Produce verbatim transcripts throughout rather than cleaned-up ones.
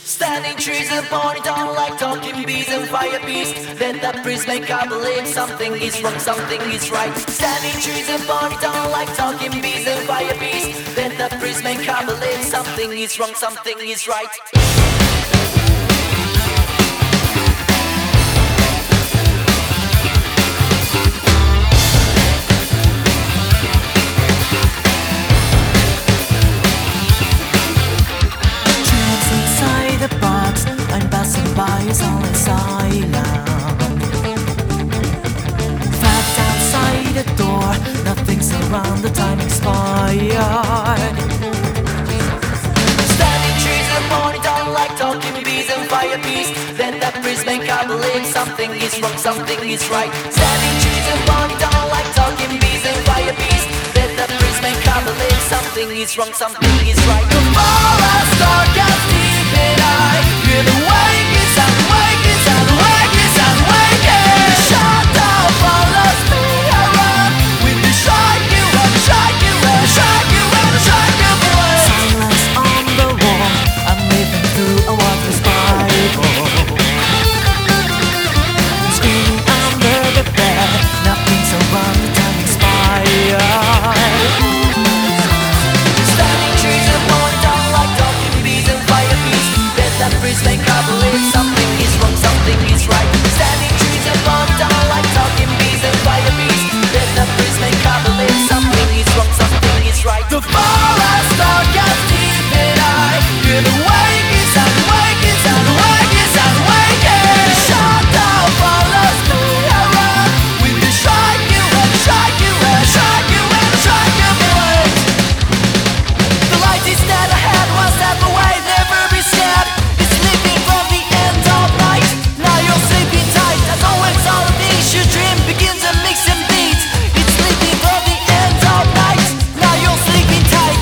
Standing trees and pointing down like talking bees and fire beasts. Let that breeze make I believe something is wrong, something is right. Standing trees and pointing down like talking bees and fire beasts. Let that breeze make I believe something is wrong, something is right. Is only silent. Fact outside the door, nothing's around, the time expired. Standing trees and pointing down like talking bees and fire beasts. Let that breeze make I believe something is wrong, something is right. Standing trees and pointing down like talking bees and fire beasts. Let that breeze make I believe something is wrong, something is right. The forest dark as deep and I hear the wake is and wake is and wake is and wake is. The shadow follows me around with the shake you and shake you and shake you and shake you away. Silence on the wall, I'm living through a worthless Bible. Screaming under the bed, nothing's around, the time expired. Standing trees and pointing down like talking bees and fire beasts. Let that breeze make I believe something is wrong, something is right. Standing trees and pointing down like talking bees and fire beasts. Let that breeze make I believe something is wrong, something is right. The forest dark as deep and I hear the wake is and wake is and wake is and wake is. The shadow follows me around with the shake you and shake you and shake you and shake you away. The light is dead ahead, one step away, never be scared. It's sleeping from the end of night. Now you're sleeping tight. As always, all of these your dream begins and mix and beats. It's sleeping from the end of night. Now you're sleeping tight.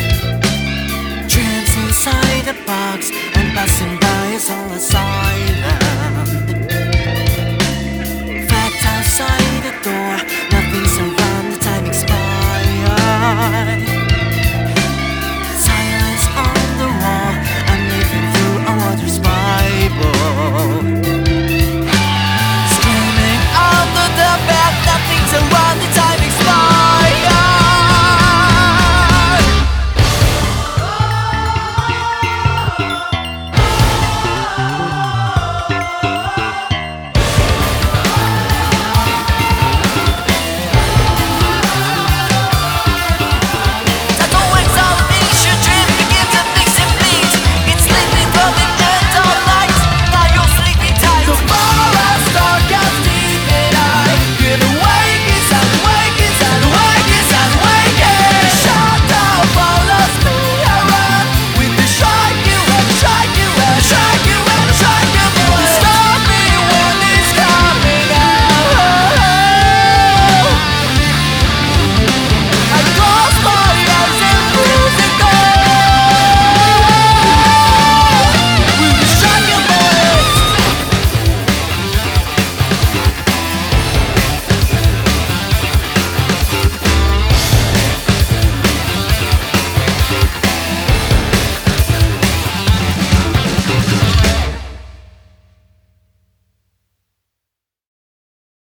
Trance inside the box, and passing by is all a silence.